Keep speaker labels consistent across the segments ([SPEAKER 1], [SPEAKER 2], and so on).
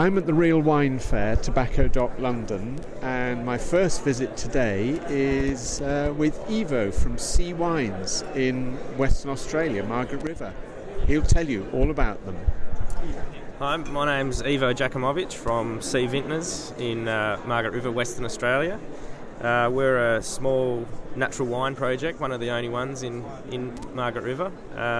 [SPEAKER 1] I'm at the Real Wine Fair, Tobacco Dock, London, and my first visit today is with Ivo from Sea Wines in Western Australia, Margaret River. He'll tell you all about them.
[SPEAKER 2] Hi, my name's Ivo Jakumovic from Sea Vintners in Margaret River, Western Australia. We're a small natural wine project, one of the only ones in Margaret River.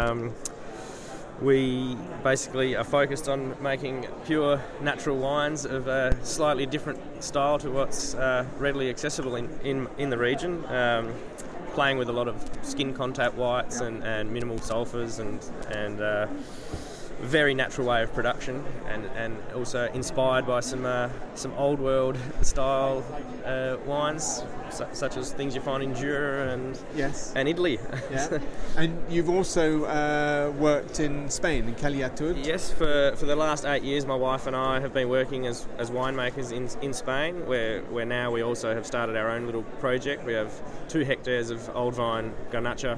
[SPEAKER 2] We basically are focused on making pure natural wines of a slightly different style to what's readily accessible in the region, playing with a lot of skin contact whites and minimal sulphurs and very natural way of production, and also inspired by some old world style wines, such as things you find in Jura and Italy.
[SPEAKER 1] Yeah. And you've also worked in Spain, in Calatayud?
[SPEAKER 2] Yes, for the last 8 years my wife and I have been working as winemakers in Spain, where now we also have started our own little project. We have 2 hectares of old vine Garnacha,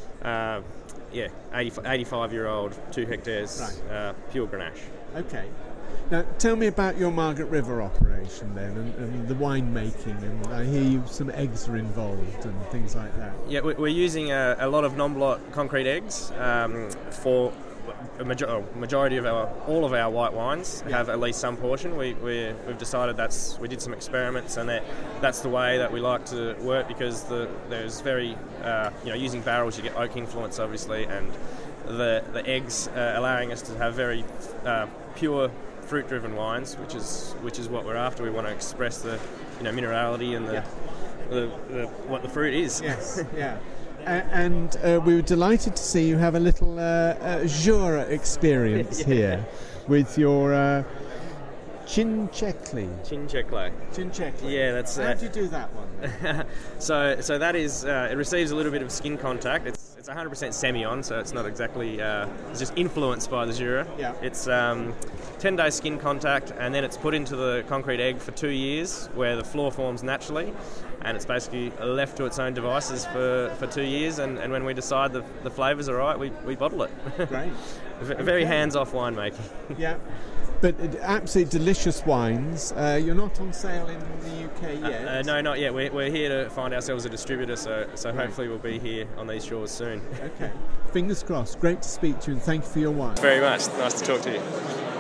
[SPEAKER 2] 85-year-old, 2 hectares, right. Pure Grenache.
[SPEAKER 1] Okay. Now, tell me about your Margaret River operation then, and the winemaking, and I hear some eggs are involved and things like that.
[SPEAKER 2] Yeah, we're using a lot of non-blot concrete eggs for a majority of all of our white wines. Have at least some portion. We've decided we did some experiments, and that's the way that we like to work, because there's very using barrels you get oak influence obviously, and the eggs allowing us to have very pure fruit-driven wines, which is what we're after. We want to express the minerality and what the fruit is.
[SPEAKER 1] Yes, yeah. And we were delighted to see you have a little Jura experience here with your Chinchecli. Yeah, that's.
[SPEAKER 2] How
[SPEAKER 1] do you do that one?
[SPEAKER 2] So that is. It receives a little bit of skin contact. It's 100% semi-on, so it's not exactly. It's just influenced by the Jura.
[SPEAKER 1] Yeah.
[SPEAKER 2] It's 10-day skin contact, and then it's put into the concrete egg for 2 years, where the floor forms naturally, and it's basically left to its own devices for 2 years. And when we decide the flavours are right, we bottle it.
[SPEAKER 1] Great.
[SPEAKER 2] Very hands-off winemaking.
[SPEAKER 1] Yeah. But absolutely delicious wines. You're not on sale in the UK yet?
[SPEAKER 2] No, not yet. We're here to find ourselves a distributor, so hopefully we'll be here on these shores soon.
[SPEAKER 1] Okay. Fingers crossed. Great to speak to you, and thank you for your wine.
[SPEAKER 2] Very much. Nice to talk to you.